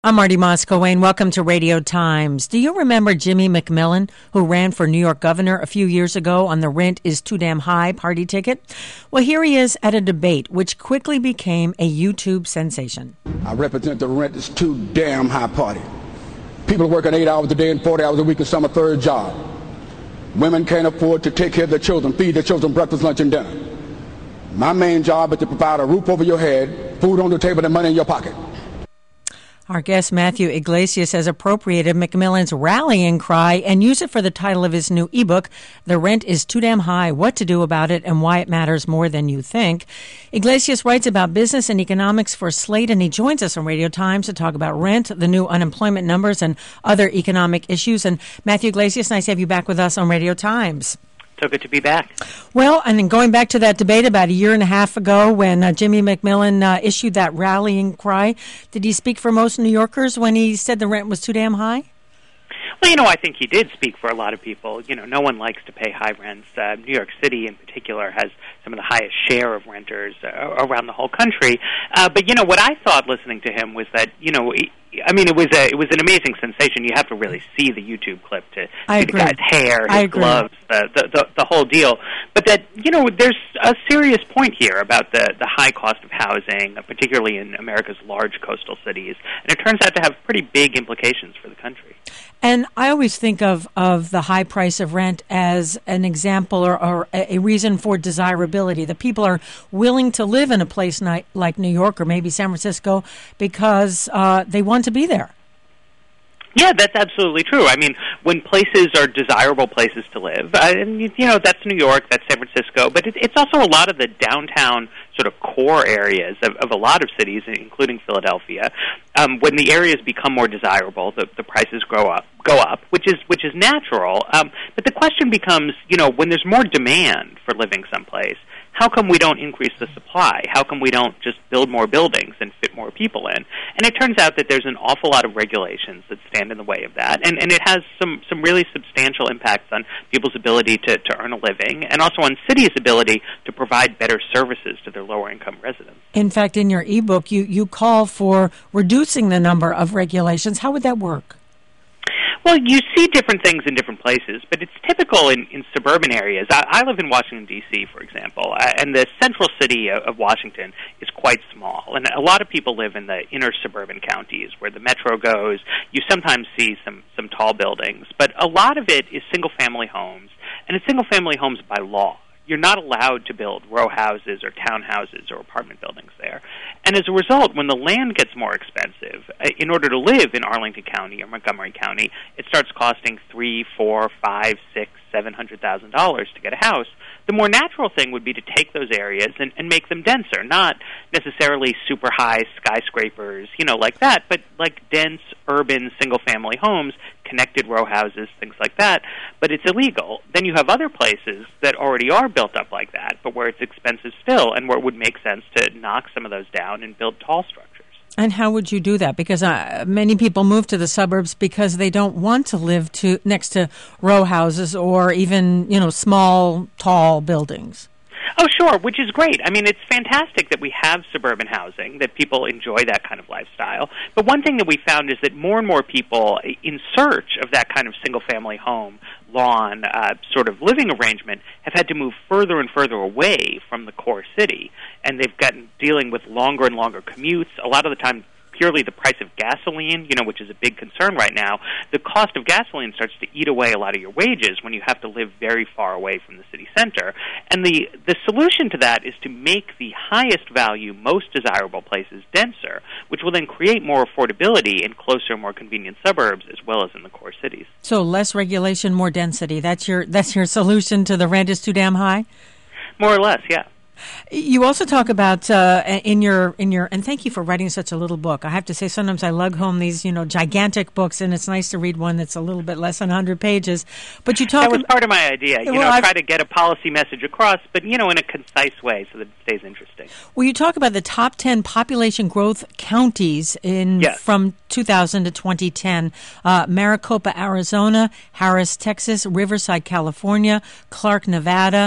I'm Marty Moscow-Wayne. Welcome to Radio Times. Do you remember Jimmy McMillan, who ran for New York governor a few years ago on the rent is too damn high party ticket? Well, here he is at a debate which quickly became a YouTube sensation. I represent the rent is too damn high party. People are working 8 hours a day and 40 hours a week and some a third job. Women can't afford to take care of their children, feed their children breakfast, lunch, and dinner. My main job is to provide a roof over your head, food on the table, and money in your pocket. Our guest, Matthew Yglesias, has appropriated McMillan's rallying cry and used it for the title of his new ebook, The Rent is Too Damn High, What to Do About It and Why It Matters More Than You Think. Yglesias writes about business and economics for Slate, and he joins us on Radio Times to talk about rent, the new unemployment numbers, and other economic issues. And Matthew Yglesias, nice to have you back with us on Radio Times. So good to be back. Well, and then going back to that debate about a year and a half ago when Jimmy McMillan issued that rallying cry, did he speak for most New Yorkers when he said the rent was too damn high? Well, I think he did speak for a lot of people. No one likes to pay high rents. New York City, in particular, has some of the highest share of renters around the whole country. But what I thought listening to him was that, it was an amazing sensation. You have to really see the YouTube clip to see the guy's hair, his gloves, the whole deal. But that, there's a serious point here about the high cost of housing, particularly in America's large coastal cities. And it turns out to have pretty big implications for the country. And I always think of the high price of rent as an example or a reason for desirability. That people are willing to live in a place like New York or maybe San Francisco because they want to be there. Yeah, that's absolutely true. I mean, when places are desirable places to live, and that's New York, that's San Francisco, but it's also a lot of the downtown sort of core areas of a lot of cities, including Philadelphia. When the areas become more desirable, the prices go up, which is natural. But the question becomes, when there's more demand for living someplace, how come we don't increase the supply? How come we don't just build more buildings and fit more people in? And it turns out that there's an awful lot of regulations that stand in the way of that, and it has some really substantial impacts on people's ability to earn a living, and also on cities' ability to provide better services to their lower-income residents. In fact, in your ebook, you call for reducing the number of regulations. How would that work? Well, you see different things in different places, but it's typical in suburban areas. I live in Washington, D.C., for example, and the central city of Washington is quite small. And a lot of people live in the inner suburban counties where the metro goes. You sometimes see some tall buildings, but a lot of it is single-family homes, and it's single-family homes by law. You're not allowed to build row houses or townhouses or apartment buildings there. And as a result, when the land gets more expensive, in order to live in Arlington County or Montgomery County, it starts costing $300,000, $400,000, $500,000, $600,000, $700,000 to get a house. The more natural thing would be to take those areas and make them denser, not necessarily super high skyscrapers, like that, but like dense urban single-family homes, connected row houses, things like that. But it's illegal. Then you have other places that already are built up like that, but where it's expensive still, and where it would make sense to knock some of those down and build tall structures. And how would you do that? Because many people move to the suburbs because they don't want to live next to row houses or even, small, tall buildings. Oh, sure, which is great. I mean, it's fantastic that we have suburban housing, that people enjoy that kind of lifestyle. But one thing that we found is that more and more people in search of that kind of single-family home, lawn, sort of living arrangement have had to move further and further away from the core city. And they've gotten dealing with longer and longer commutes, a lot of the time purely the price of gasoline, which is a big concern right now. The cost of gasoline starts to eat away a lot of your wages when you have to live very far away from the city center. And the solution to that is to make the highest value, most desirable places denser, which will then create more affordability in closer, more convenient suburbs as well as in the core cities. So less regulation, more density. That's your solution to the rent is too damn high? More or less, yeah. You also talk about in your and thank you for writing such a little book. I have to say sometimes I lug home these gigantic books, and it's nice to read one that's a little bit less than 100 pages. But you talk. That was part of my idea. Try to get a policy message across, but in a concise way so that it stays interesting. Well, you talk about the top 10 population growth counties from 2000 to 2010: Maricopa, Arizona; Harris, Texas; Riverside, California; Clark, Nevada;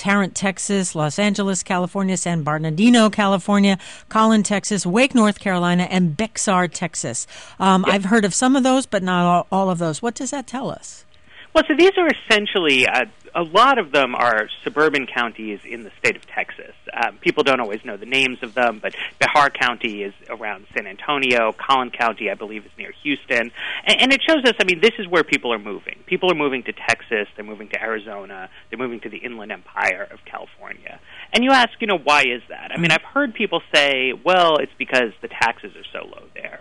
Tarrant, Texas, Los Angeles, California, San Bernardino, California, Collin, Texas, Wake, North Carolina, and Bexar, Texas. I've heard of some of those, but not all of those. What does that tell us? Well, so these are essentially, a lot of them are suburban counties in the state of Texas. People don't always know the names of them, but Bexar County is around San Antonio. Collin County, I believe, is near Houston. And it shows us, I mean, this is where people are moving. People are moving to Texas. They're moving to Arizona. They're moving to the Inland Empire of California. And you ask, why is that? I mean, I've heard people say, well, it's because the taxes are so low there.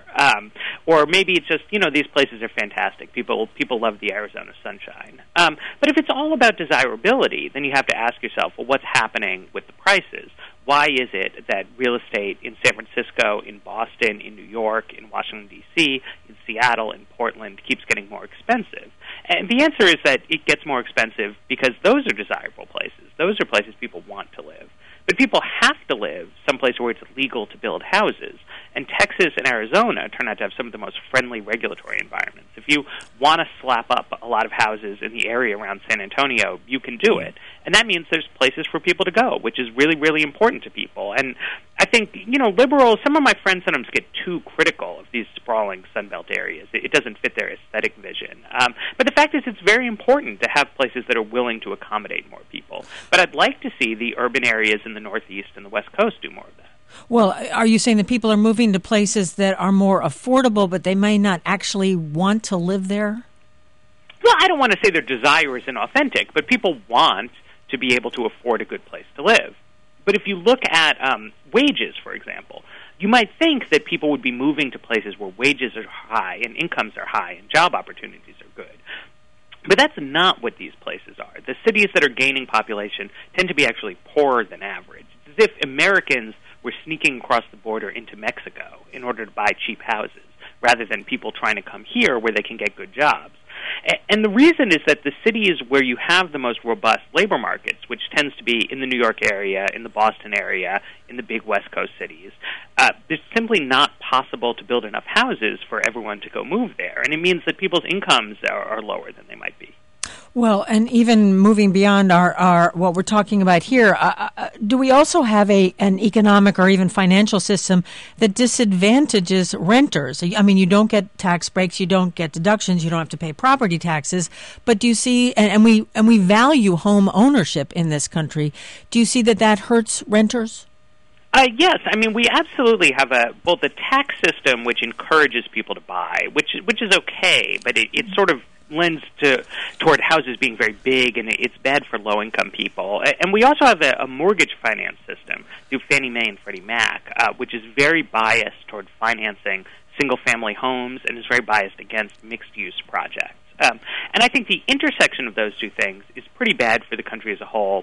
Or maybe it's just, these places are fantastic. People love the Arizona sunshine. But if it's all about desirability, then you have to ask yourself, well, what's happening with the prices? Why is it that real estate in San Francisco, in Boston, in New York, in Washington, D.C., in Seattle, in Portland keeps getting more expensive? And the answer is that it gets more expensive because those are desirable places. Those are places people want to live. But people have to live someplace where it's legal to build houses. And Texas and Arizona turn out to have some of the most friendly regulatory environments. If you want to slap up a lot of houses in the area around San Antonio, you can do it. And that means there's places for people to go, which is really, really important to people. And I think, liberals, some of my friends sometimes get too critical of these sprawling Sunbelt areas. It doesn't fit their aesthetic vision. But the fact is it's very important to have places that are willing to accommodate more people. But I'd like to see the urban areas in the Northeast and the West Coast do more of that. Well, are you saying that people are moving to places that are more affordable, but they may not actually want to live there? Well, I don't want to say their desire isn't authentic, but people want to be able to afford a good place to live. But if you look at wages, for example, you might think that people would be moving to places where wages are high and incomes are high and job opportunities are good. But that's not what these places are. The cities that are gaining population tend to be actually poorer than average. It's as if Americans were sneaking across the border into Mexico in order to buy cheap houses, rather than people trying to come here where they can get good jobs. And the reason is that the cities where you have the most robust labor markets, which tends to be in the New York area, in the Boston area, in the big West Coast cities, it's simply not possible to build enough houses for everyone to go move there. And it means that people's incomes are lower than they might be. Well, and even moving beyond our what we're talking about here, do we also have an economic or even financial system that disadvantages renters? I mean, you don't get tax breaks, you don't get deductions, you don't have to pay property taxes. But do you see, and we value home ownership in this country, do you see that hurts renters? Yes, I mean, we absolutely have both a tax system which encourages people to buy, which is okay, but it sort of lends toward houses being very big, and it's bad for low-income people. And we also have a mortgage finance system through Fannie Mae and Freddie Mac, which is very biased toward financing single-family homes and is very biased against mixed-use projects. And I think the intersection of those two things is pretty bad for the country as a whole.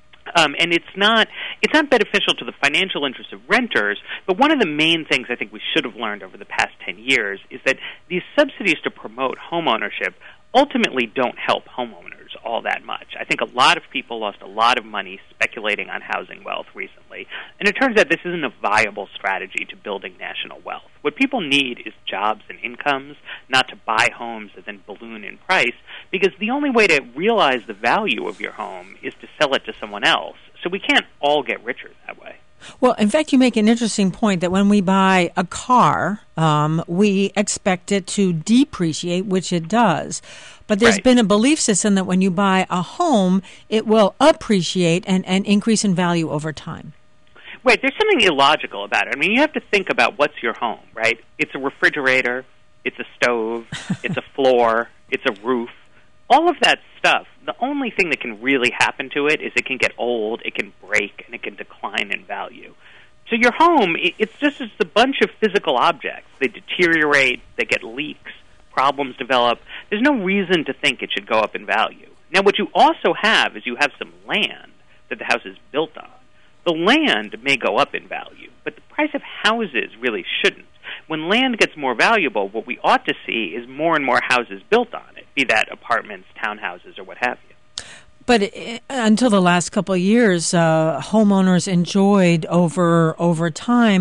And it's not beneficial to the financial interests of renters, but one of the main things I think we should have learned over the past 10 years is that these subsidies to promote home ownership ultimately don't help homeowners all that much. I think a lot of people lost a lot of money speculating on housing wealth recently, and it turns out this isn't a viable strategy to building national wealth. What people need is jobs and incomes, not to buy homes that then balloon in price, because the only way to realize the value of your home is to sell it to someone else. So we can't all get richer that way. Well, in fact, you make an interesting point that when we buy a car, we expect it to depreciate, which it does. But there's been a belief system that when you buy a home, it will appreciate and increase in value over time. Right. There's something illogical about it. I mean, you have to think about what's your home, right? It's a refrigerator, it's a stove, it's a floor, it's a roof. All of that stuff, the only thing that can really happen to it is it can get old, it can break, and it can decline in value. So your home, it's a bunch of physical objects. They deteriorate, they get leaks, problems develop. There's no reason to think it should go up in value. Now, what you also have is you have some land that the house is built on. The land may go up in value, but the price of houses really shouldn't. When land gets more valuable, what we ought to see is more and more houses built on it, be that apartments, townhouses, or what have you. But until the last couple of years, homeowners enjoyed over time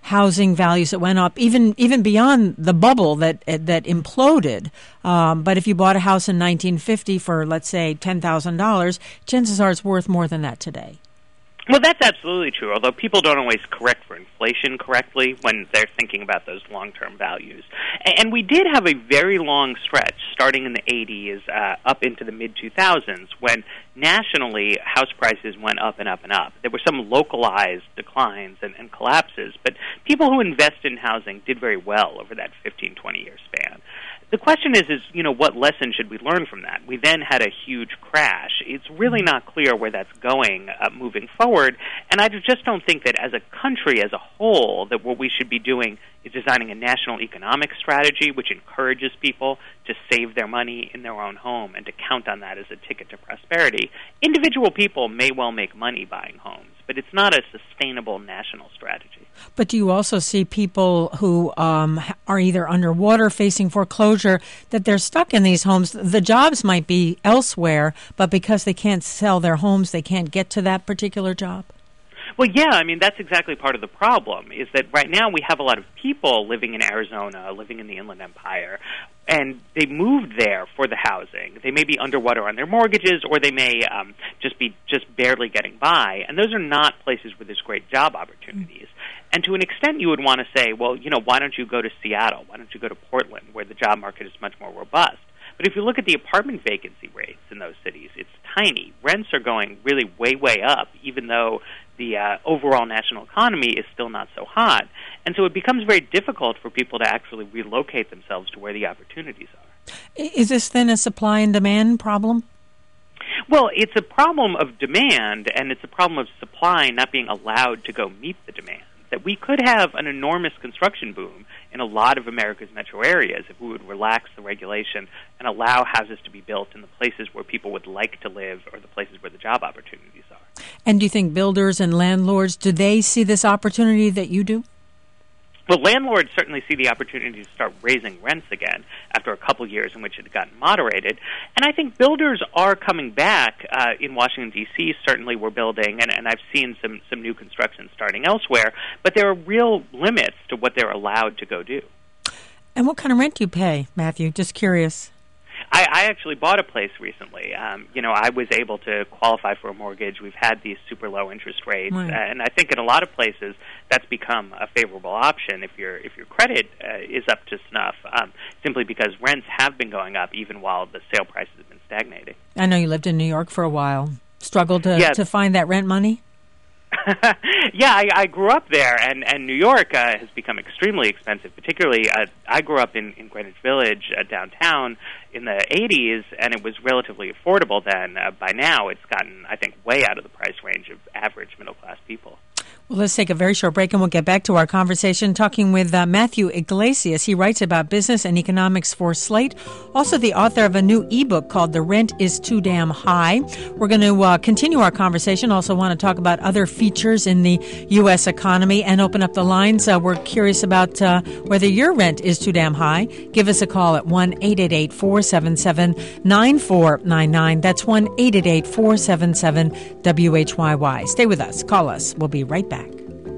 housing values that went up, even beyond the bubble that imploded. But if you bought a house in 1950 for, let's say, $10,000, chances are it's worth more than that today. Well, that's absolutely true, although people don't always correct for inflation correctly when they're thinking about those long-term values. And we did have a very long stretch, starting in the 80s up into the mid-2000s, when nationally house prices went up and up and up. There were some localized declines and collapses, but people who invest in housing did very well over that 15, 20-year span. The question is, what lesson should we learn from that? We then had a huge crash. It's really not clear where that's going moving forward, and I just don't think that as a country as a whole that what we should be doing is designing a national economic strategy which encourages people to save their money in their own home and to count on that as a ticket to prosperity. Individual people may well make money buying homes, but it's not a sustainable national strategy. But do you also see people who are either underwater, facing foreclosure, that they're stuck in these homes? The jobs might be elsewhere, but because they can't sell their homes, they can't get to that particular job? Well, yeah, that's exactly part of the problem, is that right now we have a lot of people living in Arizona, living in the Inland Empire, and they moved there for the housing. They may be underwater on their mortgages, or they may just be barely getting by, and those are not places where there's great job opportunities. And to an extent, you would want to say, well, why don't you go to Seattle? Why don't you go to Portland, where the job market is much more robust? But if you look at the apartment vacancy rates in those cities, it's tiny. Rents are going really way, way up, even though the overall national economy is still not so hot. And so it becomes very difficult for people to actually relocate themselves to where the opportunities are. Is this then a supply and demand problem? Well, it's a problem of demand, and it's a problem of supply not being allowed to go meet the demand. That we could have an enormous construction boom in a lot of America's metro areas if we would relax the regulation and allow houses to be built in the places where people would like to live or the places where the job opportunities are. And do you think builders and landlords, do they see this opportunity that you do? Well, landlords certainly see the opportunity to start raising rents again after a couple years in which it had gotten moderated. And I think builders are coming back in Washington, D.C. Certainly we're building, and I've seen some new construction starting elsewhere, but there are real limits to what they're allowed to go do. And what kind of rent do you pay, Matthew? Just curious. I actually bought a place recently. I was able to qualify for a mortgage. We've had these super low interest rates, right. And I think in a lot of places that's become a favorable option if your credit is up to snuff, simply because rents have been going up even while the sale prices have been stagnating. I know you lived in New York for a while. Struggled to find that rent money? Yeah, I grew up there, and New York has become extremely expensive. Particularly, I grew up in Greenwich Village downtown in the 80s, and it was relatively affordable then. By now, it's gotten, I think, way out of the price range of average middle-class people. Well, let's take a very short break, and we'll get back to our conversation talking with Matthew Yglesias. He writes about business and economics for Slate, also the author of a new ebook called The Rent is Too Damn High. We're going to continue our conversation, also want to talk about other features in the U.S. economy and open up the lines. We're curious about whether your rent is too damn high. Give us a call at 1-888-477-9499. That's 1-888-477-WHYY. Stay with us. Call us. We'll be right back.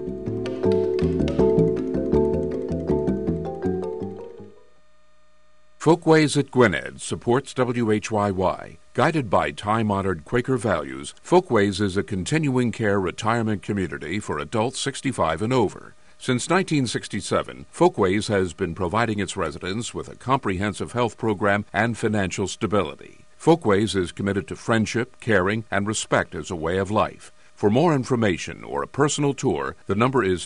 Folkways at Gwynedd supports WHYY. Guided by time-honored Quaker values, Folkways is a continuing care retirement community for adults 65 and over. Since 1967, Folkways has been providing its residents with a comprehensive health program and financial stability. Folkways is committed to friendship, caring, and respect as a way of life. For more information or a personal tour, the number is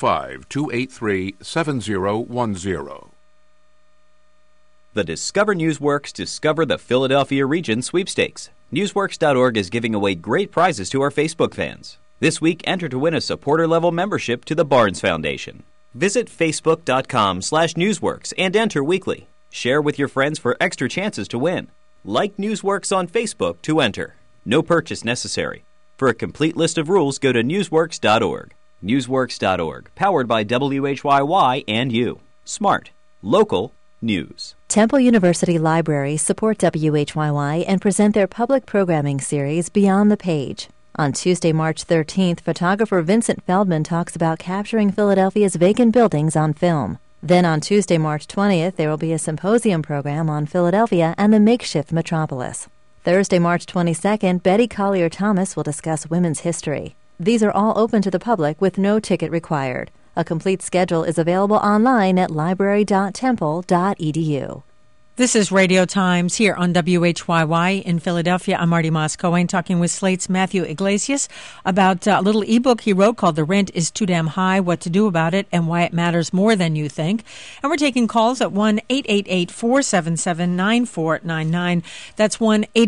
215-283-7010. The Discover Newsworks Discover the Philadelphia Region sweepstakes. Newsworks.org is giving away great prizes to our Facebook fans. This week, enter to win a supporter-level membership to the Barnes Foundation. Visit facebook.com/newsworks and enter weekly. Share with your friends for extra chances to win. Like Newsworks on Facebook to enter. No purchase necessary. For a complete list of rules, go to newsworks.org. Newsworks.org, powered by WHYY and you. Smart. Local. News. Temple University Libraries support WHYY and present their public programming series Beyond the Page. On Tuesday, March 13th, photographer Vincent Feldman talks about capturing Philadelphia's vacant buildings on film. Then on Tuesday, March 20th, there will be a symposium program on Philadelphia and the makeshift metropolis. Thursday, March 22nd, Betty Collier-Thomas will discuss women's history. These are all open to the public with no ticket required. A complete schedule is available online at library.temple.edu. This is Radio Times here on WHYY in Philadelphia. I'm Marty Moss-Cohen talking with Slate's Matthew Iglesias about a little ebook he wrote called The Rent is Too Damn High, What to Do About It, and Why It Matters More Than You Think. And we're taking calls at 1-888-477-9499. That's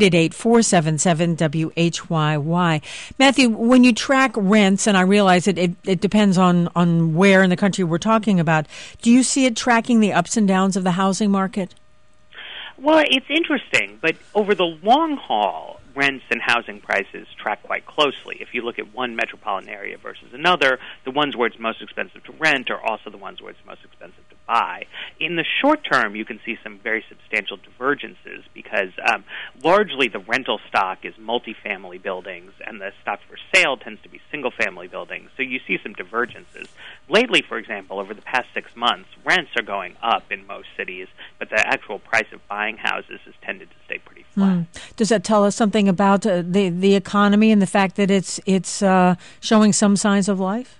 1-888-477-WHYY. Matthew, when you track rents, and I realize it depends on where in the country we're talking about, do you see it tracking the ups and downs of the housing market? Well, it's interesting, but over the long haul, rents and housing prices track quite closely. If you look at one metropolitan area versus another, the ones where it's most expensive to rent are also the ones where it's most expensive to buy. In the short term, you can see some very substantial divergences because largely the rental stock is multifamily buildings and the stock for sale tends to be single-family buildings, so you see some divergences. Lately, for example, over the past 6 months, rents are going up in most cities, but the actual price of buying houses has tended to stay pretty flat. Does that tell us something about the economy and the fact that it's showing some signs of life?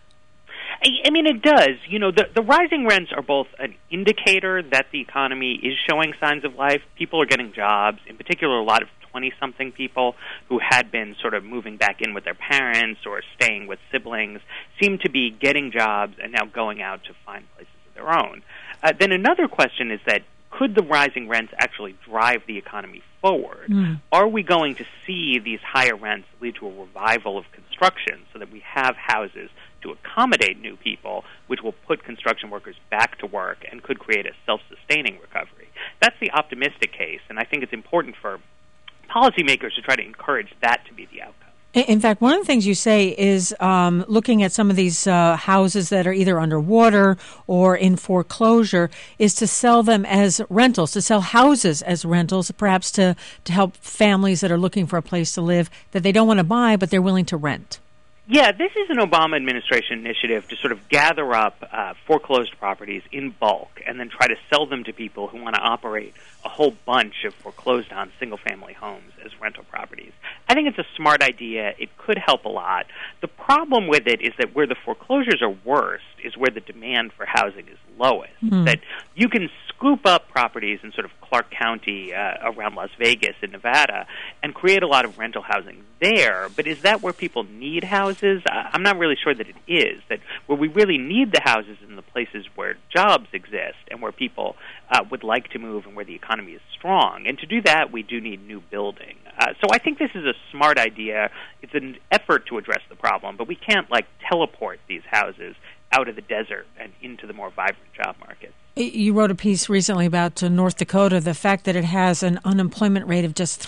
I mean, it does. You know, the rising rents are both an indicator that the economy is showing signs of life. People are getting jobs, in particular a lot of 20-something people who had been sort of moving back in with their parents or staying with siblings seem to be getting jobs and now going out to find places of their own. Then another question is that could the rising rents actually drive the economy forward? Are we going to see these higher rents lead to a revival of construction so that we have houses to accommodate new people, which will put construction workers back to work and could create a self-sustaining recovery? That's the optimistic case, and I think it's important for policymakers to try to encourage that to be the outcome. In fact, one of the things you say is looking at some of these houses that are either underwater or in foreclosure is to sell them as rentals, to sell houses as rentals, perhaps to help families that are looking for a place to live that they don't want to buy, but they're willing to rent. Yeah, this is an Obama administration initiative to sort of gather up foreclosed properties in bulk and then try to sell them to people who want to operate a whole bunch of foreclosed on single-family homes as rental properties. I think it's a smart idea. It could help a lot. The problem with it is that where the foreclosures are worst is where the demand for housing is lowest. That you can scoop up properties in sort of Clark County around Las Vegas in Nevada and create a lot of rental housing there, but is that where people need houses? I'm not really sure that it is. That where we really need the houses in the places where jobs exist and where people would like to move and where the economy is strong. And to do that, we do need new building. So I think this is a smart idea. It's an effort to address the problem, but we can't, teleport these houses out of the desert and into the more vibrant job market. You wrote a piece recently about North Dakota, the fact that it has an unemployment rate of just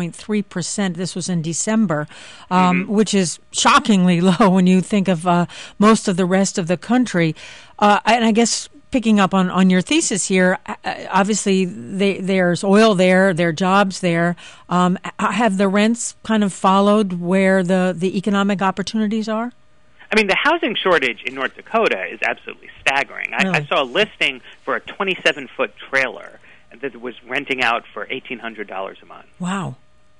3.3%. This was in December, which is shockingly low when you think of most of the rest of the country. And I guess picking up on your thesis here, obviously there's oil there, there are jobs there. Have the rents kind of followed where the economic opportunities are? I mean, the housing shortage in North Dakota is absolutely staggering. Really? I saw a listing for a 27-foot trailer that was renting out for $1,800 a month. Wow.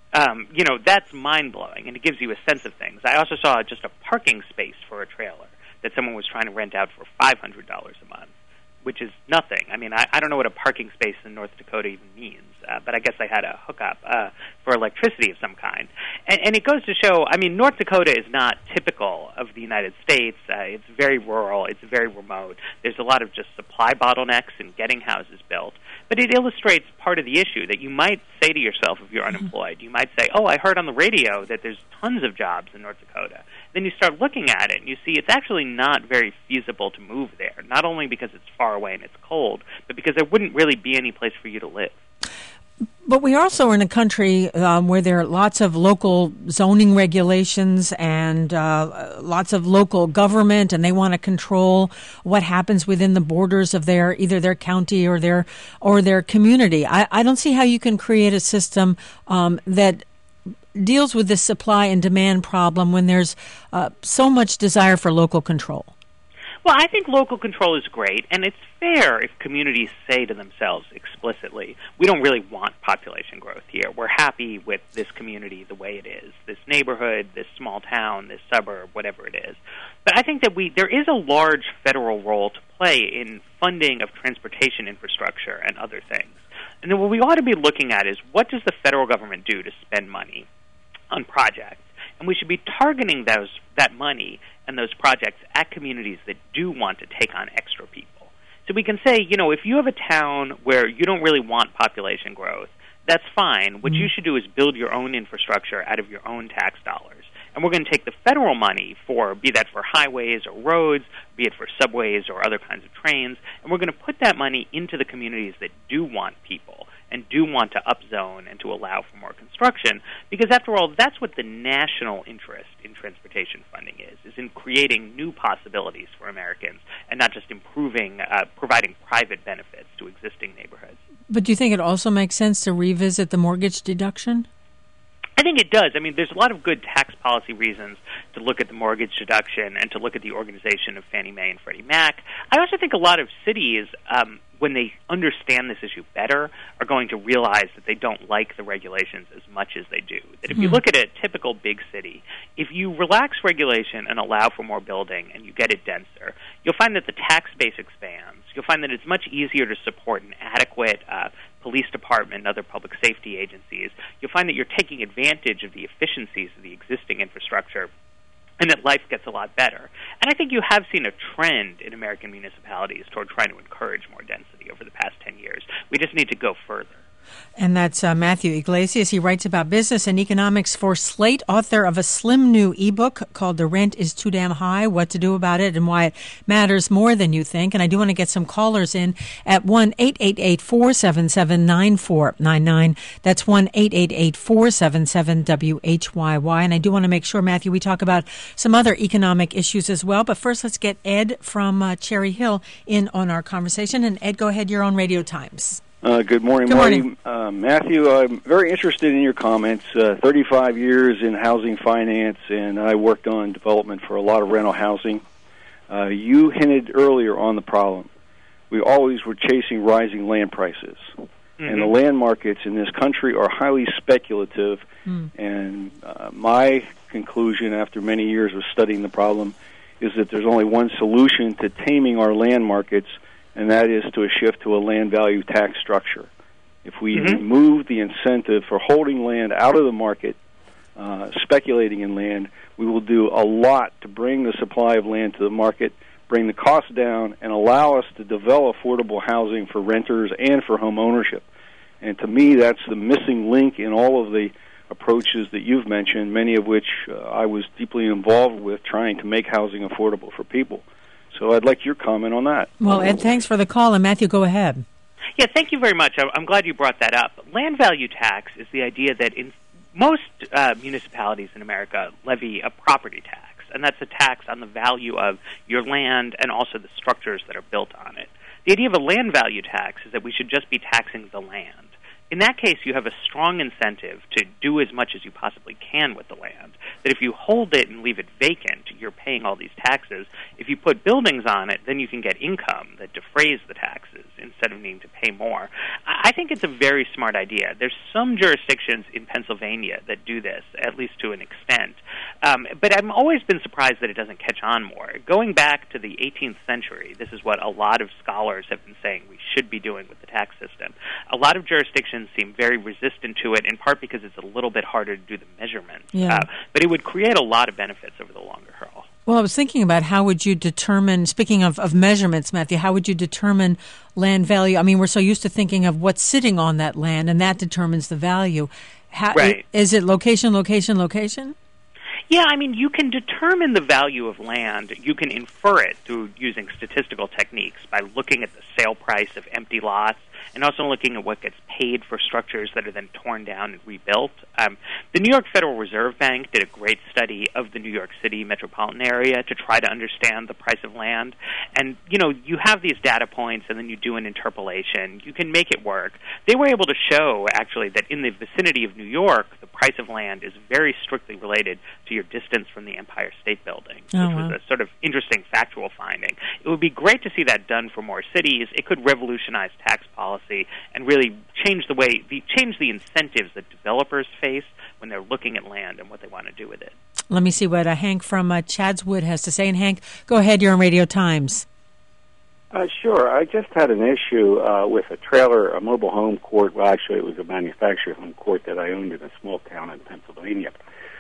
That's mind-blowing, and it gives you a sense of things. I also saw just a parking space for a trailer that someone was trying to rent out for $500 a month, which is nothing. I mean, I don't know what a parking space in North Dakota even means, but I guess I had a hookup for electricity of some kind. And it goes to show, I mean, North Dakota is not typical of the United States. It's very rural. It's very remote. There's a lot of just supply bottlenecks in getting houses built. But it illustrates part of the issue that you might say to yourself if you're unemployed. You might say, I heard on the radio that there's tons of jobs in North Dakota. Then you start looking at it, and you see it's actually not very feasible to move there, not only because it's far away and it's cold, but because there wouldn't really be any place for you to live. But we also are in a country where there are lots of local zoning regulations and lots of local government, and they want to control what happens within the borders of either their county or their community. I don't see how you can create a system that deals with this supply and demand problem when there's so much desire for local control? Well, I think local control is great, and it's fair if communities say to themselves explicitly, we don't really want population growth here. We're happy with this community the way it is, this neighborhood, this small town, this suburb, whatever it is. But I think that there is a large federal role to play in funding of transportation infrastructure and other things. And then what we ought to be looking at is, what does the federal government do to spend money on projects? And we should be targeting that money and those projects at communities that do want to take on extra people. So we can say, if you have a town where you don't really want population growth, that's fine. What you should do is build your own infrastructure out of your own tax dollars. And we're going to take the federal money be that for highways or roads, be it for subways or other kinds of trains, and we're going to put that money into the communities that do want people and do want to upzone and to allow for more construction, because after all, that's what the national interest in transportation funding is in creating new possibilities for Americans and not just providing private benefits to existing neighborhoods. But do you think it also makes sense to revisit the mortgage deduction? I think it does. I mean, there's a lot of good tax policy reasons to look at the mortgage deduction and to look at the organization of Fannie Mae and Freddie Mac. I also think a lot of cities, when they understand this issue better, are going to realize that they don't like the regulations as much as they do. That if you look at a typical big city, if you relax regulation and allow for more building and you get it denser, you'll find that the tax base expands. You'll find that it's much easier to support an adequate police department and other public safety agencies. You'll find that you're taking advantage of the efficiencies of the existing infrastructure and that life gets a lot better. And I think you have seen a trend in American municipalities toward trying to encourage more density over the past 10 years. We just need to go further. And that's Matthew Yglesias. He writes about business and economics for Slate, author of a slim new ebook called The Rent is Too Damn High, What to Do About It and Why It Matters More Than You Think. And I do want to get some callers in at 1-888-477-9499. That's 1-888-477-WHYY. And I do want to make sure, Matthew, we talk about some other economic issues as well. But first, let's get Ed from Cherry Hill in on our conversation. And Ed, go ahead, you're on Radio Times. Good morning, Marty. Matthew, I'm very interested in your comments. 35 years in housing finance, and I worked on development for a lot of rental housing. You hinted earlier on the problem. We always were chasing rising land prices. And the land markets in this country are highly speculative. And my conclusion after many years of studying the problem is that there's only one solution to taming our land markets, and that is to a shift to a land value tax structure. If we remove the incentive for holding land out of the market, speculating in land, we will do a lot to bring the supply of land to the market, bring the cost down, and allow us to develop affordable housing for renters and for home ownership. And to me, that's the missing link in all of the approaches that you've mentioned, many of which I was deeply involved with trying to make housing affordable for people. So I'd like your comment on that. Well, Ed, thanks for the call. And Matthew, go ahead. Yeah, thank you very much. I'm glad you brought that up. Land value tax is the idea that in most municipalities in America levy a property tax, and that's a tax on the value of your land and also the structures that are built on it. The idea of a land value tax is that we should just be taxing the land. In that case, you have a strong incentive to do as much as you possibly can with the land. That if you hold it and leave it vacant, you're paying all these taxes. If you put buildings on it, then you can get income that defrays the taxes instead of needing to pay more. I think it's a very smart idea. There's some jurisdictions in Pennsylvania that do this, at least to an extent. But I've always been surprised that it doesn't catch on more. Going back to the 18th century, this is what a lot of scholars have been saying we should be doing with the tax system. A lot of jurisdictions seem very resistant to it, in part because it's a little bit harder to do the measurements. Yeah. But it would create a lot of benefits over the longer haul. Well, I was thinking about how would you determine, speaking of measurements, Matthew, how would you determine land value? I mean, we're so used to thinking of what's sitting on that land, and that determines the value. Right. Is it location, location, location? Yeah, I mean, you can determine the value of land. You can infer it through using statistical techniques by looking at the sale price of empty lots and also looking at what gets paid for structures that are then torn down and rebuilt. The New York Federal Reserve Bank did a great study of the New York City metropolitan area to try to understand the price of land. And, you know, you have these data points and then you do an interpolation. You can make it work. They were able to show, actually, that in the vicinity of New York, the price of land is very strictly related to your distance from the Empire State Building, which wow. was a sort of interesting factual finding. It would be great to see that done for more cities. It could revolutionize tax policy and really change the incentives that developers face when they're looking at land and what they want to do with it. Let me see what Hank from Chadswood has to say. And Hank, go ahead. You're on Radio Times. Sure. I just had an issue with a mobile home court. Well, actually, it was a manufactured home court that I owned in a small town in Pennsylvania.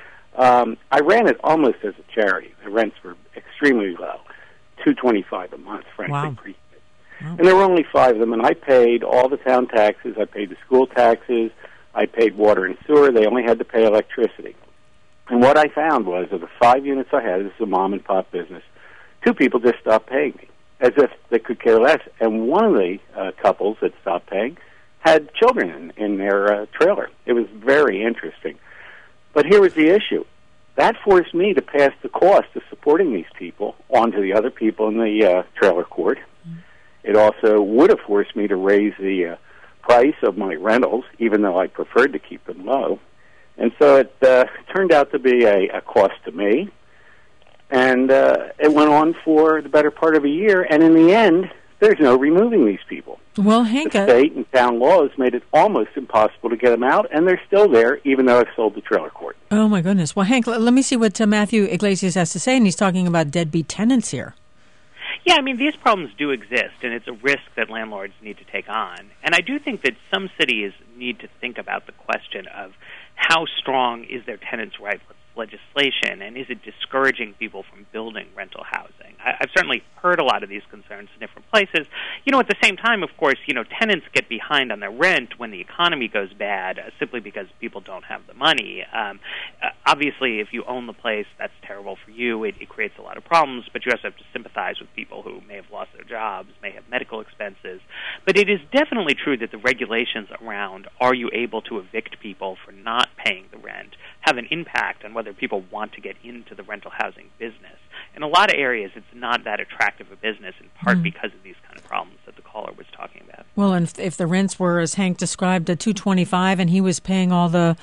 I ran it almost as a charity. The rents were extremely low, $225 a month, frankly. Wow. And there were only 5 of them, and I paid all the town taxes. I paid the school taxes. I paid water and sewer. They only had to pay electricity. And what I found was, of the 5 units I had, this is a mom-and-pop business, 2 people just stopped paying me, as if they could care less. And one of the couples that stopped paying had children in their trailer. It was very interesting. But here was the issue. That forced me to pass the cost of supporting these people onto the other people in the trailer court. It also would have forced me to raise the price of my rentals, even though I preferred to keep them low. And so it turned out to be a cost to me. And it went on for the better part of a year. And in the end, there's no removing these people. Well, Hank, the state and town laws made it almost impossible to get them out, and they're still there, even though I've sold the trailer court. Oh, my goodness. Well, Hank, let me see what Matthew Iglesias has to say, and he's talking about deadbeat tenants here. Yeah, I mean, these problems do exist, and it's a risk that landlords need to take on. And I do think that some cities need to think about the question of how strong is their tenants' rights legislation, and is it discouraging people from building rental housing? I've certainly heard a lot of these concerns in different places. At the same time, of course, tenants get behind on their rent when the economy goes bad simply because people don't have the money. Obviously, if you own the place, that's terrible for you. It creates a lot of problems, but you also have to sympathize with people who may have lost their jobs, may have medical expenses. But it is definitely true that the regulations around are you able to evict people for not paying the rent have an impact on whether people want to get into the rental housing business. In a lot of areas, it's not that attractive a business, in part because of these kind of problems that the caller was talking about. Well, and if the rents were, as Hank described, $225, and he was paying all the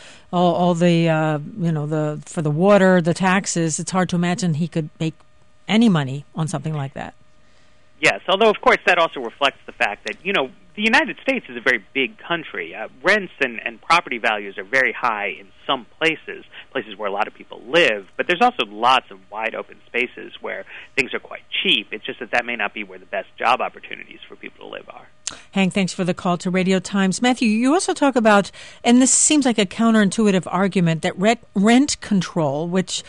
for the water, the taxes, it's hard to imagine he could make any money on something like that. Yes, although, of course, that also reflects the fact that, the United States is a very big country. Rents and property values are very high in some places where a lot of people live, but there's also lots of wide open spaces where things are quite cheap. It's just that may not be where the best job opportunities for people to live are. Hank, thanks for the call to Radio Times. Matthew, you also talk about, and this seems like a counterintuitive argument, that rent control, which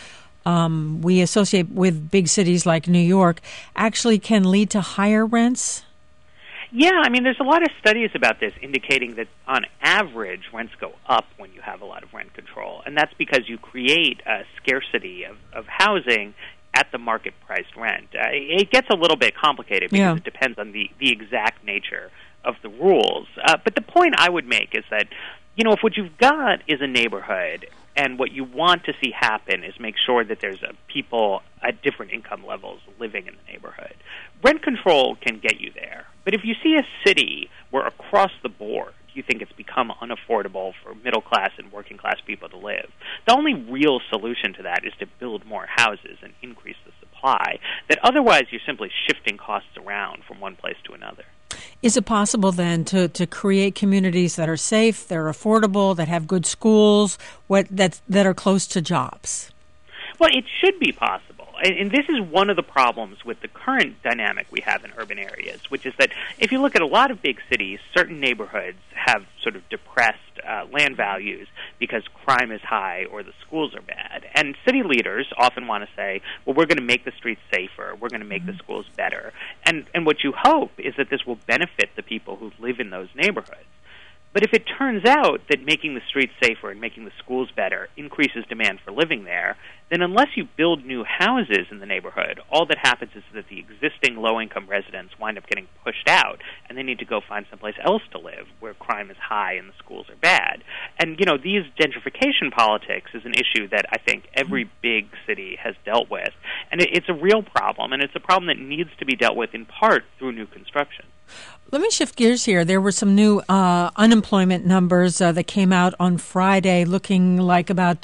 we associate with big cities like New York, actually can lead to higher rents? Yeah, I mean, there's a lot of studies about this indicating that on average, rents go up when you have a lot of rent control, and that's because you create a scarcity of housing at the market-priced rent. It gets a little bit complicated because it depends on the exact nature of the rules. But the point I would make is that, if what you've got is a neighborhood and what you want to see happen is make sure that there's people at different income levels living in the neighborhood, rent control can get you there. But if you see a city where across the board you think it's become unaffordable for middle-class and working-class people to live, the only real solution to that is to build more houses and increase the supply, that otherwise you're simply shifting costs around from one place to another. Is it possible then to create communities that are safe, that are affordable, that have good schools, that are close to jobs? Well, it should be possible. And this is one of the problems with the current dynamic we have in urban areas, which is that if you look at a lot of big cities, certain neighborhoods have sort of depressed land values because crime is high or the schools are bad. And city leaders often want to say, well, we're going to make the streets safer, we're going to make the schools better. And what you hope is that this will benefit the people who live in those neighborhoods. But if it turns out that making the streets safer and making the schools better increases demand for living there, then unless you build new houses in the neighborhood, all that happens is that the existing low-income residents wind up getting pushed out, and they need to go find someplace else to live where crime is high and the schools are bad. And, these gentrification politics is an issue that I think every big city has dealt with. And it's a real problem, and it's a problem that needs to be dealt with in part through new construction. Let me shift gears here. There were some new unemployment numbers that came out on Friday, looking like about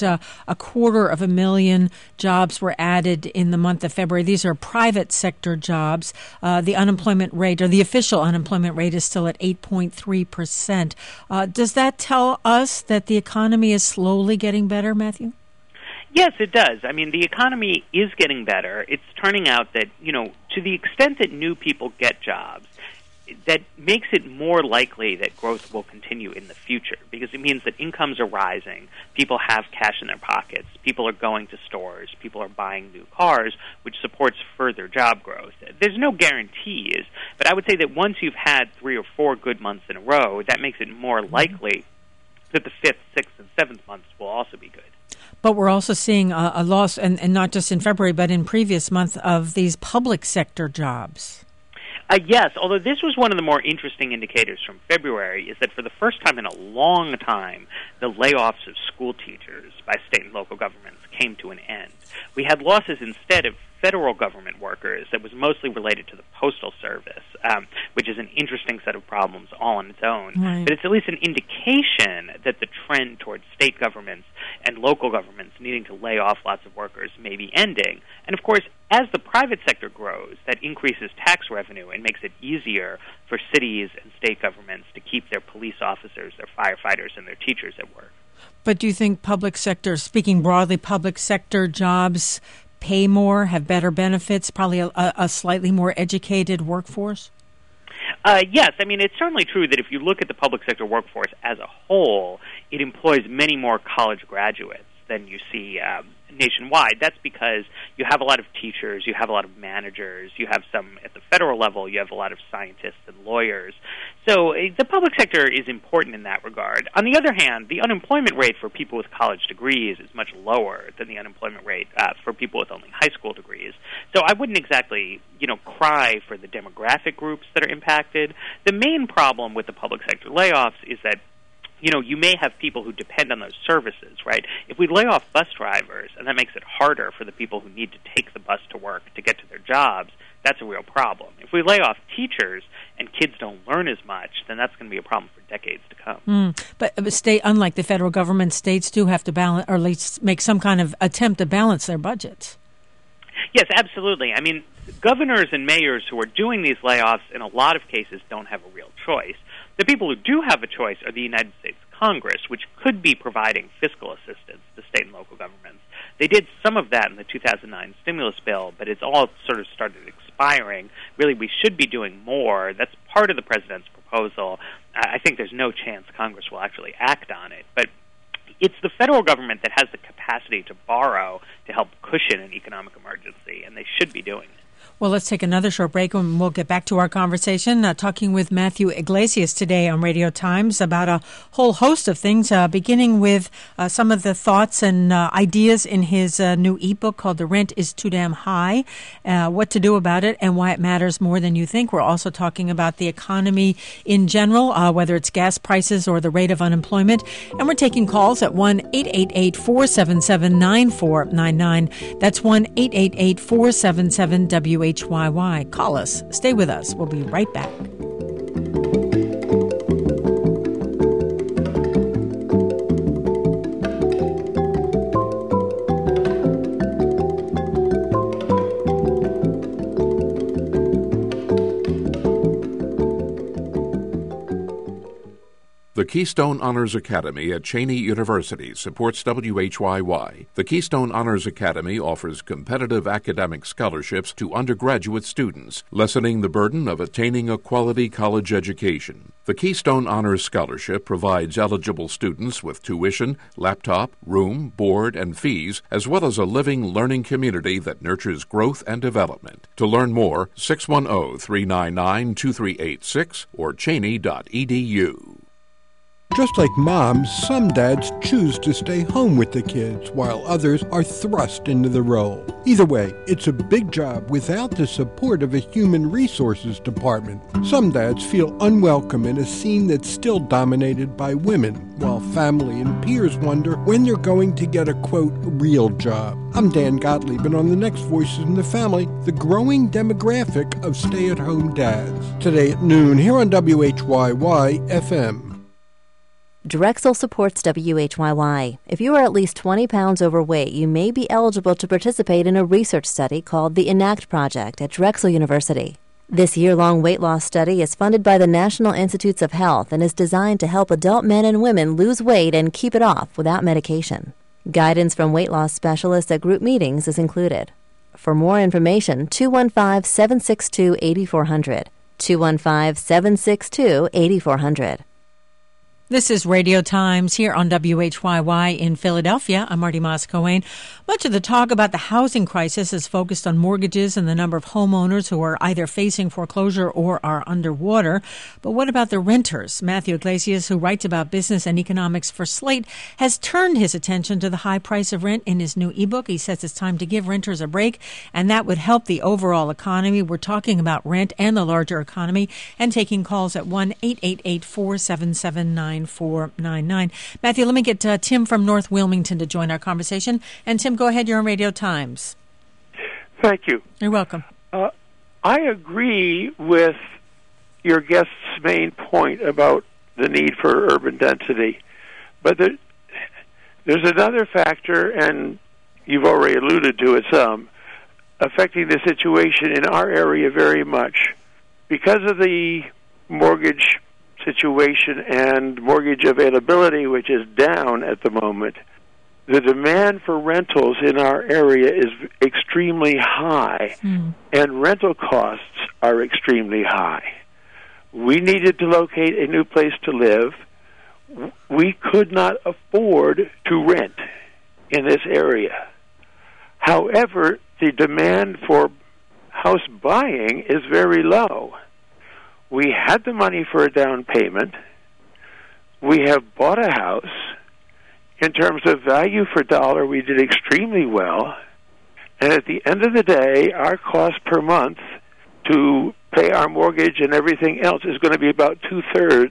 250,000 jobs were added in the month of February. These are private sector jobs. The unemployment rate, or the official unemployment rate, is still at 8.3%. Does that tell us that the economy is slowly getting better, Matthew? Yes, it does. I mean, the economy is getting better. It's turning out that, to the extent that new people get jobs, that makes it more likely that growth will continue in the future, because it means that incomes are rising, people have cash in their pockets, people are going to stores, people are buying new cars, which supports further job growth. There's no guarantees, but I would say that once you've had 3 or 4 good months in a row, that makes it more likely that the 5th, 6th, and 7th months will also be good. But we're also seeing a loss, and not just in February, but in previous months, of these public sector jobs. Yes, although this was one of the more interesting indicators from February, is that for the first time in a long time, the layoffs of school teachers by state and local governments came to an end. We had losses instead of federal government workers that was mostly related to the Postal Service, which is an interesting set of problems all on its own. Right. But it's at least an indication that the trend towards state governments and local governments needing to lay off lots of workers may be ending. And of course, as the private sector grows, that increases tax revenue and makes it easier for cities and state governments to keep their police officers, their firefighters, and their teachers at work. But do you think public sector, speaking broadly, public sector jobs pay more, have better benefits, probably a slightly more educated workforce? Yes. I mean, it's certainly true that if you look at the public sector workforce as a whole, it employs many more college graduates than you see nationwide. That's because you have a lot of teachers, you have a lot of managers, you have some at the federal level, you have a lot of scientists and lawyers. So the public sector is important in that regard. On the other hand, the unemployment rate for people with college degrees is much lower than the unemployment rate for people with only high school degrees. So I wouldn't exactly, cry for the demographic groups that are impacted. The main problem with the public sector layoffs is that you may have people who depend on those services, right? If we lay off bus drivers, and that makes it harder for the people who need to take the bus to work to get to their jobs, that's a real problem. If we lay off teachers and kids don't learn as much, then that's going to be a problem for decades to come. But unlike the federal government, states do have to balance, or at least make some kind of attempt to balance their budgets. Yes, absolutely. I mean, governors and mayors who are doing these layoffs in a lot of cases don't have a real choice. The people who do have a choice are the United States Congress, which could be providing fiscal assistance to state and local governments. They did some of that in the 2009 stimulus bill, but it's all sort of started expiring. Really, we should be doing more. That's part of the president's proposal. I think there's no chance Congress will actually act on it. But it's the federal government that has the capacity to borrow to help cushion an economic emergency, and they should be doing it. Well, let's take another short break and we'll get back to our conversation, talking with Matthew Yglesias today on Radio Times about a whole host of things, beginning with some of the thoughts and ideas in his new ebook called The Rent is Too Damn High, what to do about it and why it matters more than you think. We're also talking about the economy in general, whether it's gas prices or the rate of unemployment. And we're taking calls at 1-888-477-9499. That's 1-888-477-WHYY. Call us. Stay with us. We'll be right back. The Keystone Honors Academy at Cheyney University supports WHYY. The Keystone Honors Academy offers competitive academic scholarships to undergraduate students, lessening the burden of attaining a quality college education. The Keystone Honors Scholarship provides eligible students with tuition, laptop, room, board, and fees, as well as a living, learning community that nurtures growth and development. To learn more, 610-399-2386 or cheney.edu. Just like moms, some dads choose to stay home with the kids, while others are thrust into the role. Either way, it's a big job without the support of a human resources department. Some dads feel unwelcome in a scene that's still dominated by women, while family and peers wonder when they're going to get a, quote, real job. I'm Dan Gottlieb, and on the next Voices in the Family, the growing demographic of stay-at-home dads. Today at noon, here on WHYY-FM. Drexel supports WHYY. If you are at least 20 pounds overweight, you may be eligible to participate in a research study called the ENACT Project at Drexel University. This year-long weight loss study is funded by the National Institutes of Health and is designed to help adult men and women lose weight and keep it off without medication. Guidance from weight loss specialists at group meetings is included. For more information, 215-762-8400. 215-762-8400. This is Radio Times here on WHYY in Philadelphia. I'm Marty Moscowane. Much of the talk about the housing crisis is focused on mortgages and the number of homeowners who are either facing foreclosure or are underwater. But what about the renters? Matthew Iglesias, who writes about business and economics for Slate, has turned his attention to the high price of rent in his new ebook. He says it's time to give renters a break, and that would help the overall economy. We're talking about rent and the larger economy and taking calls at 1-888-477-9499. Matthew, let me get Tim from North Wilmington to join our conversation. And Tim, go ahead. You're on Radio Times. Thank you. You're welcome. I agree with your guest's main point about the need for urban density. But there's another factor, and you've already alluded to it some, affecting the situation in our area very much. Because of the mortgage situation and mortgage availability, which is down at the moment, the demand for rentals in our area is extremely high, and rental costs are extremely high. We needed to locate a new place to live. We could not afford to rent in this area. However, the demand for house buying is very low. We had the money for a down payment. We have bought a house. In terms of value for dollar, we did extremely well. And at the end of the day, our cost per month to pay our mortgage and everything else is going to be about two-thirds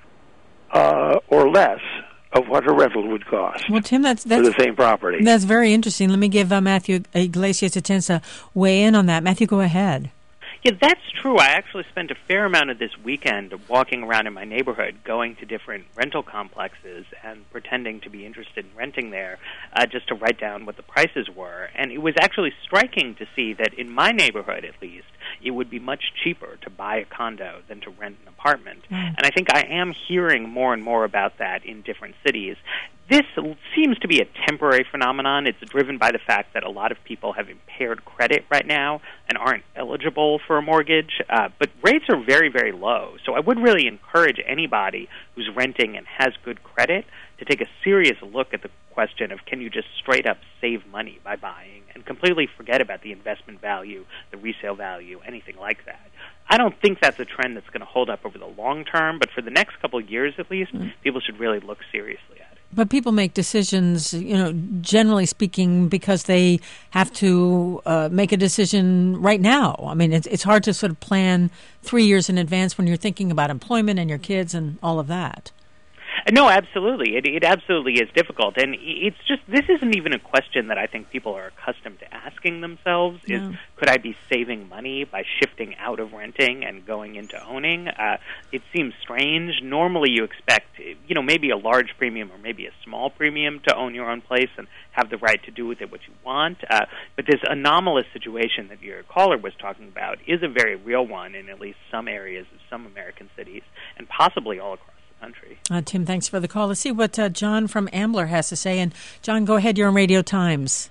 or less of what a rental would cost. Well, Tim, that's for the same property. That's very interesting. Let me give Matthew Iglesias a chance to weigh in on that. Matthew, go ahead. Yeah, that's true. I actually spent a fair amount of this weekend walking around in my neighborhood, going to different rental complexes and pretending to be interested in renting there just to write down what the prices were. And it was actually striking to see that in my neighborhood, at least, it would be much cheaper to buy a condo than to rent an apartment. And I think I am hearing more and more about that in different cities. This seems to be a temporary phenomenon. It's driven by the fact that a lot of people have impaired credit right now and aren't eligible for a mortgage, but rates are very, very low. So I would really encourage anybody who's renting and has good credit to take a serious look at the question of, can you just straight up save money by buying and completely forget about the investment value, the resale value, anything like that. I don't think that's a trend that's going to hold up over the long term, but for the next couple of years at least, people should really look seriously at it. But people make decisions, generally speaking, because they have to make a decision right now. I mean, it's hard to sort of plan 3 years in advance when you're thinking about employment and your kids and all of that. No, absolutely. It absolutely is difficult. And it's just, this isn't even a question that I think people are accustomed to asking themselves, is could I be saving money by shifting out of renting and going into owning? It seems strange. Normally you expect, maybe a large premium or maybe a small premium to own your own place and have the right to do with it what you want. But this anomalous situation that your caller was talking about is a very real one in at least some areas of some American cities and possibly all across country. Tim, thanks for the call. Let's see what John from Ambler has to say. And John, go ahead. You're on Radio Times.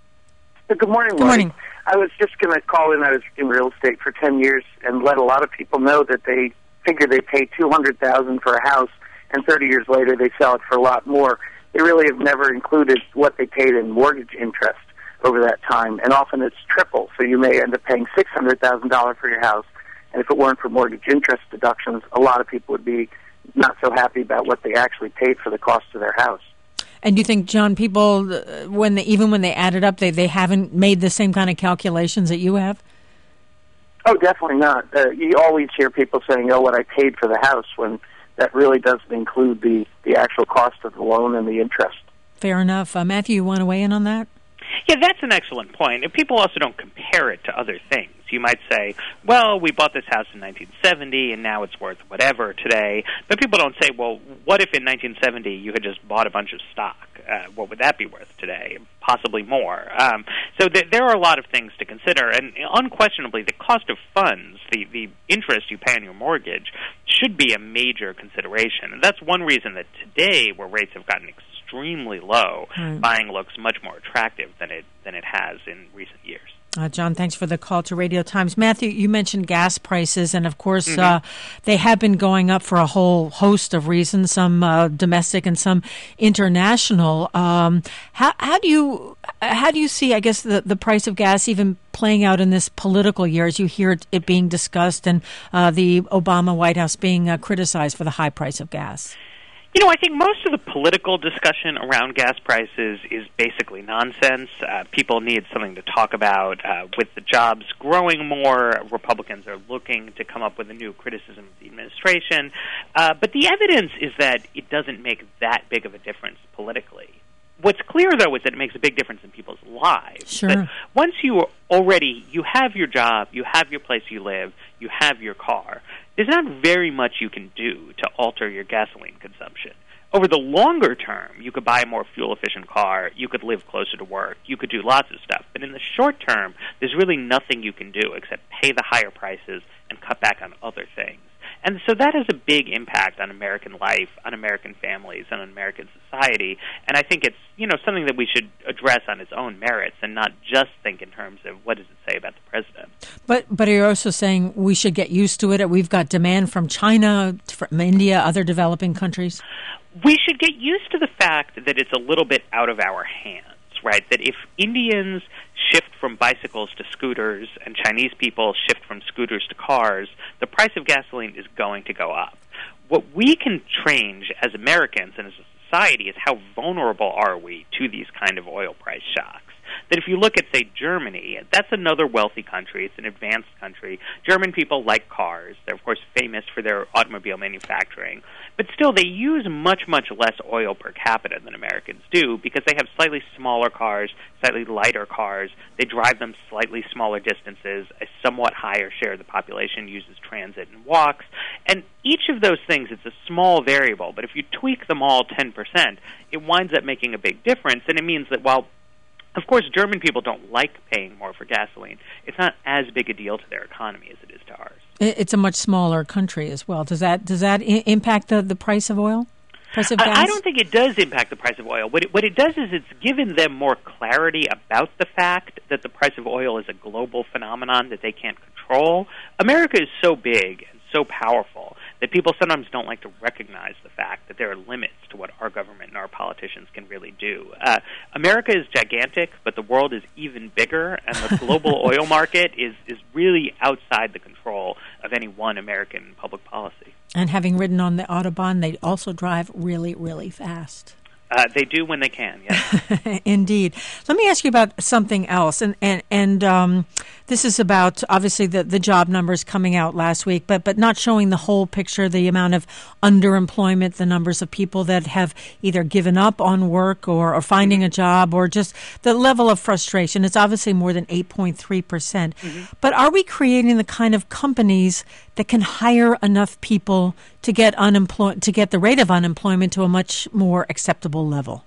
Good morning, Good morning. I was just going to call in. I was in real estate for 10 years and let a lot of people know that they figure they pay $200,000 for a house, and 30 years later they sell it for a lot more. They really have never included what they paid in mortgage interest over that time, and often it's triple. So you may end up paying $600,000 for your house, and if it weren't for mortgage interest deductions, a lot of people would be not so happy about what they actually paid for the cost of their house. And do you think, John, people, when they add it up, they haven't made the same kind of calculations that you have? Oh, definitely not. You always hear people saying, "Oh, what I paid for the house," when that really doesn't include the actual cost of the loan and the interest. Fair enough. Matthew, you want to weigh in on that? Yeah, that's an excellent point. And people also don't compare it to other things. You might say, well, we bought this house in 1970 and now it's worth whatever today. But people don't say, well, what if in 1970 you had just bought a bunch of stock? What would that be worth today? Possibly more. So there are a lot of things to consider. And unquestionably, the cost of funds, the interest you pay on your mortgage, should be a major consideration. And that's one reason that today, where rates have gotten extremely low, buying looks much more attractive than it has in recent years. John, thanks for the call to Radio Times. Matthew, you mentioned gas prices, and of course, they have been going up for a whole host of reasons, some domestic and some international. How do you see, I guess, the price of gas even playing out in this political year as you hear it being discussed and the Obama White House being criticized for the high price of gas? You know, I think most of the political discussion around gas prices is basically nonsense. People need something to talk about. With the jobs growing more, Republicans are looking to come up with a new criticism of the administration. But the evidence is that it doesn't make that big of a difference politically. What's clear, though, is that it makes a big difference in people's lives. Sure. That once you have your job, you have your place you live, you have your car, there's not very much you can do to alter your gasoline consumption. Over the longer term, you could buy a more fuel-efficient car, you could live closer to work, you could do lots of stuff. But in the short term, there's really nothing you can do except pay the higher prices and cut back on other things. And so that has a big impact on American life, on American families, and on American society. And I think it's, something that we should address on its own merits and not just think in terms of what does it say about the president. But you're also saying we should get used to it. We've got demand from China, from India, other developing countries. We should get used to the fact that it's a little bit out of our hands, right? That if Indians shift from bicycles to scooters and Chinese people shift from scooters to cars, the price of gasoline is going to go up. What we can change as Americans and as a society is how vulnerable are we to these kind of oil price shocks. That if you look at, say, Germany, that's another wealthy country. It's an advanced country. German people like cars. They're, of course, famous for their automobile manufacturing. But still, they use much, much less oil per capita than Americans do because they have slightly smaller cars, slightly lighter cars. They drive them slightly smaller distances. A somewhat higher share of the population uses transit and walks. And each of those things, it's a small variable. But if you tweak them all 10%, it winds up making a big difference. And it means that while of course, German people don't like paying more for gasoline. It's not as big a deal to their economy as it is to ours. It's a much smaller country as well. Does that impact the price of oil? Price of gas? I don't think it does impact the price of oil. What it does is it's given them more clarity about the fact that the price of oil is a global phenomenon that they can't control. America is so big and so powerful that people sometimes don't like to recognize the fact that there are limits to what our government and our politicians can really do. America is gigantic, but the world is even bigger, and the global oil market is really outside the control of any one American public policy. And having ridden on the Autobahn, they also drive really, really fast. They do when they can, yes. Indeed. Let me ask you about something else, and this is about obviously the job numbers coming out last week, but not showing the whole picture, the amount of underemployment, the numbers of people that have either given up on work or finding a job, or just the level of frustration. It's obviously more than 8.3%. But are we creating the kind of companies that can hire enough people to get the rate of unemployment to a much more acceptable level?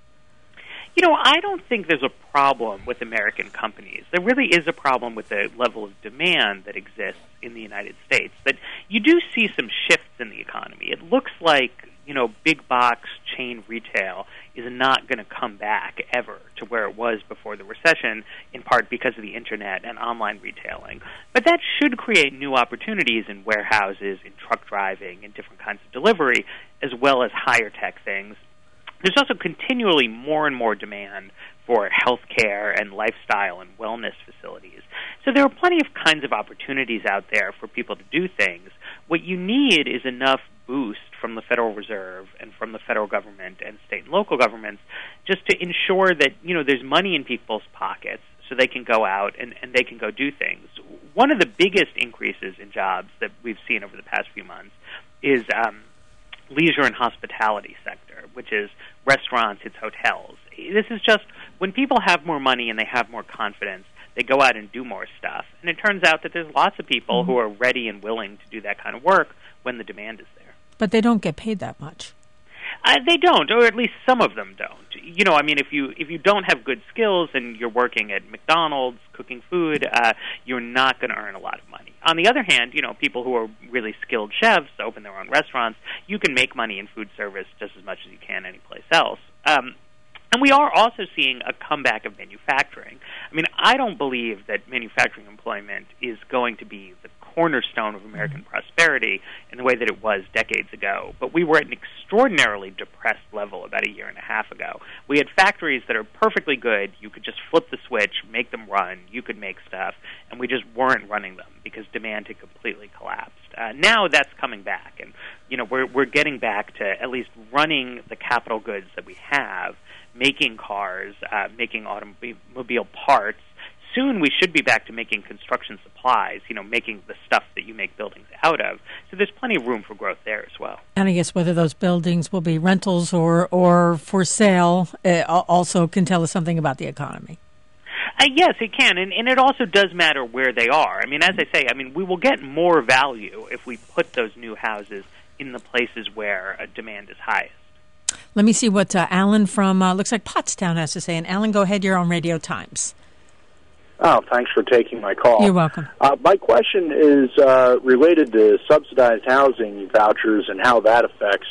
I don't think there's a problem with American companies. There really is a problem with the level of demand that exists in the United States. That you do see some shifts in the economy. It looks like, big box chain retail is not going to come back ever to where it was before the recession, in part because of the internet and online retailing. But that should create new opportunities in warehouses, in truck driving, in different kinds of delivery, as well as higher tech things. There's also continually more and more demand for healthcare and lifestyle and wellness facilities. So there are plenty of kinds of opportunities out there for people to do things. What you need is enough boost from the Federal Reserve and from the federal government and state and local governments just to ensure that, there's money in people's pockets so they can go out and they can go do things. One of the biggest increases in jobs that we've seen over the past few months is leisure and hospitality sector, which is restaurants, it's hotels. This is just when people have more money and they have more confidence, they go out and do more stuff. And it turns out that there's lots of people who are ready and willing to do that kind of work when the demand is there. But they don't get paid that much. They don't, or at least some of them don't. If you don't have good skills and you're working at McDonald's cooking food, you're not going to earn a lot of money. On the other hand, people who are really skilled chefs open their own restaurants. You can make money in food service just as much as you can anyplace else. And we are also seeing a comeback of manufacturing. I don't believe that manufacturing employment is going to be the cornerstone of American prosperity in the way that it was decades ago. But we were at an extraordinarily depressed level about a year and a half ago. We had factories that are perfectly good. You could just flip the switch, make them run. You could make stuff. And we just weren't running them because demand had completely collapsed. Now that's coming back. And, we're getting back to at least running the capital goods that we have, making cars, making automobile parts. Soon we should be back to making construction supplies, making the stuff that you make buildings out of. So there's plenty of room for growth there as well. And I guess whether those buildings will be rentals or for sale also can tell us something about the economy. Yes, it can, and it also does matter where they are. As I say, we will get more value if we put those new houses in the places where demand is highest. Let me see what Alan from, looks like Pottstown has to say. And Alan, go ahead, you're on Radio Times. Oh, thanks for taking my call. You're welcome. My question is related to subsidized housing vouchers and how that affects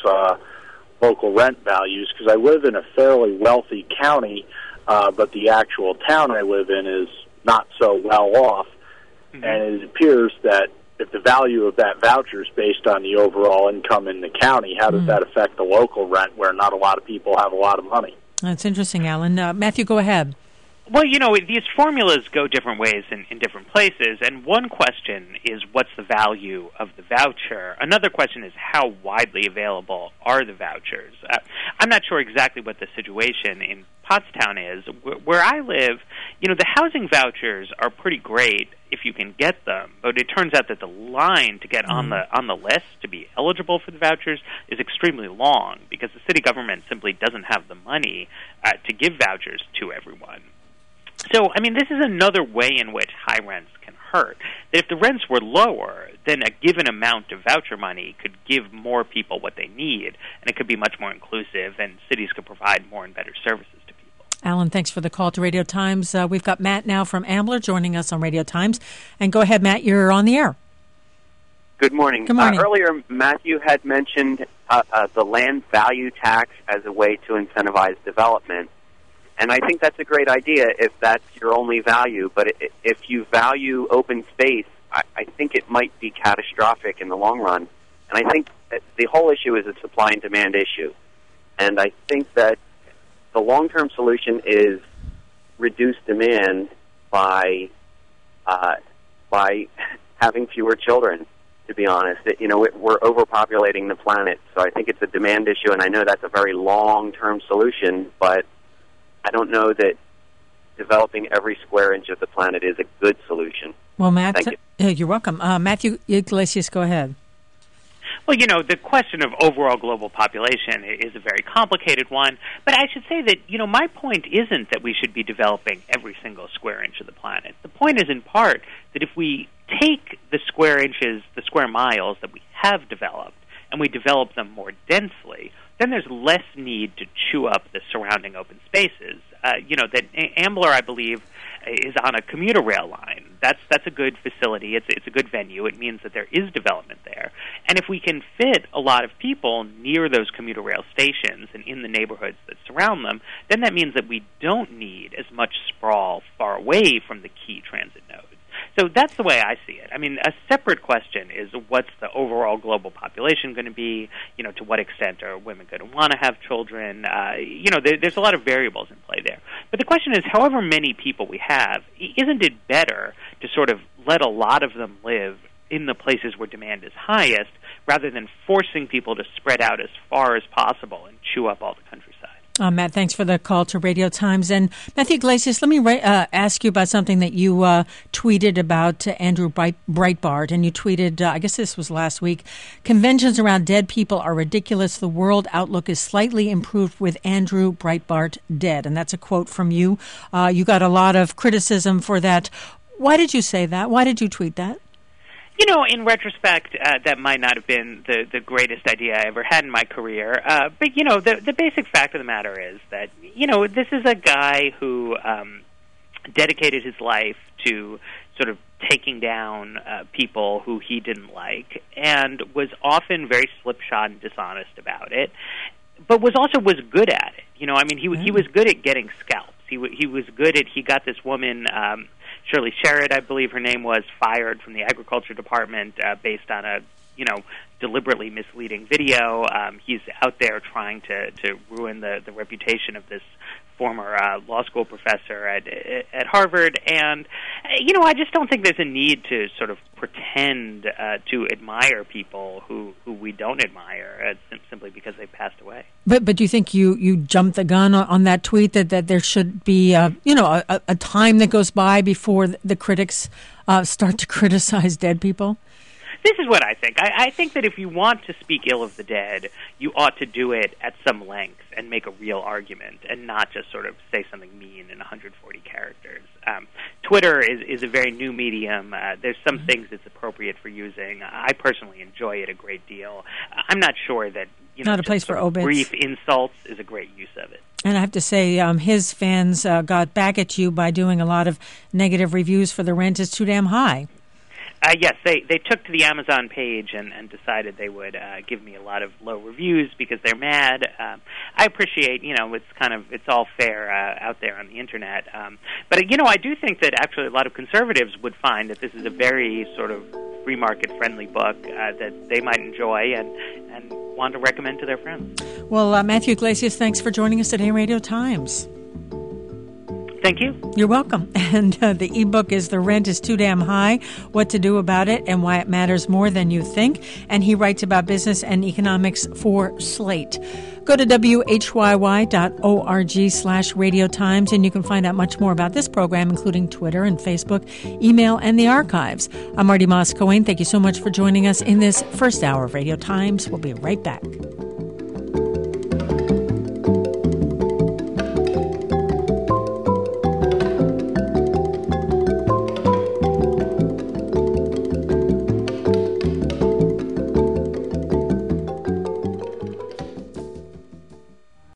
local rent values, because I live in a fairly wealthy county, but the actual town I live in is not so well off, and it appears that if the value of that voucher is based on the overall income in the county, how does that affect the local rent where not a lot of people have a lot of money? That's interesting, Alan. Matthew, go ahead. Well, these formulas go different ways in different places, and one question is what's the value of the voucher? Another question is how widely available are the vouchers? I'm not sure exactly what the situation in Pottstown is. Where I live, the housing vouchers are pretty great if you can get them, but it turns out that the line to get on the list to be eligible for the vouchers is extremely long because the city government simply doesn't have the money to give vouchers to everyone. So, this is another way in which high rents can hurt. That if the rents were lower, then a given amount of voucher money could give more people what they need, and it could be much more inclusive, and cities could provide more and better services to people. Alan, thanks for the call to Radio Times. We've got Matt now from Ambler joining us on Radio Times. And go ahead, Matt, you're on the air. Good morning. Good morning. Earlier, Matthew had mentioned the land value tax as a way to incentivize development. And I think that's a great idea if that's your only value. But if you value open space, I think it might be catastrophic in the long run. And I think that the whole issue is a supply and demand issue. And I think that the long-term solution is reduce demand by having fewer children, to be honest. We're overpopulating the planet. So I think it's a demand issue, and I know that's a very long-term solution, but I don't know that developing every square inch of the planet is a good solution. Well, Matt, thank you. You're welcome. Matthew Iglesias, go ahead. Well, the question of overall global population is a very complicated one, but I should say that, my point isn't that we should be developing every single square inch of the planet. The point is, in part, that if we take the square inches, the square miles that we have developed, and we develop them more densely, then there's less need to chew up the surrounding open spaces. That Ambler, I believe, is on a commuter rail line. That's a good facility. It's a good venue. It means that there is development there. And if we can fit a lot of people near those commuter rail stations and in the neighborhoods that surround them, then that means that we don't need as much sprawl far away from the key transit nodes. So that's the way I see it. A separate question is what's the overall global population going to be? To what extent are women going to want to have children? There's a lot of variables in play there. But the question is, however many people we have, isn't it better to sort of let a lot of them live in the places where demand is highest rather than forcing people to spread out as far as possible and chew up all the countryside. Matt, thanks for the call to Radio Times. And Matthew Yglesias, let me ask you about something that you tweeted about Andrew Breitbart. And you tweeted, I guess this was last week, conventions around dead people are ridiculous. The world outlook is slightly improved with Andrew Breitbart dead. And that's a quote from you. You got a lot of criticism for that. Why did you say that? Why did you tweet that? You know, in retrospect, that might not have been the greatest idea I ever had in my career. But, you know, the basic fact of the matter is that, you know, this is a guy who dedicated his life to sort of taking down people who he didn't like, and was often very slipshod and dishonest about it, but was good at it. You know, I mean, he was good at getting scalps. He was good at, he got this woman, Shirley Sherrod, I believe her name was, fired from the Agriculture Department based on a, you know, deliberately misleading video. He's out there trying to ruin the reputation of this former law school professor at Harvard. And, you know, I just don't think there's a need to sort of pretend to admire people who we don't admire simply because they passed away. But do you think you jumped the gun on that tweet that there should be, you know, a time that goes by before the critics start to criticize dead people? This is what I think. I think that if you want to speak ill of the dead, you ought to do it at some length and make a real argument and not just sort of say something mean in 140 characters. Twitter is a very new medium. There's some things it's appropriate for using. I personally enjoy it a great deal. I'm not sure that, you know, not a place for obits. Brief insults is a great use of it. And I have to say, his fans got back at you by doing a lot of negative reviews for The Rent is Too Damn High. Yes, they took to the Amazon page and decided they would give me a lot of low reviews because they're mad. I appreciate, you know, it's all fair out there on the internet. But, you know, I do think that actually a lot of conservatives would find that this is a very sort of free market friendly book that they might enjoy and want to recommend to their friends. Well, Matthew Yglesias, thanks for joining us today on Radio Times. Thank you. You're welcome. And the ebook is The Rent is Too Damn High, What to Do About It and Why It Matters More Than You Think. And he writes about business and economics for Slate. Go to whyy.org/Radio Times, and you can find out much more about this program, including Twitter and Facebook, email, and the archives. I'm Marty Moss-Cohen. Thank you so much for joining us in this first hour of Radio Times. We'll be right back.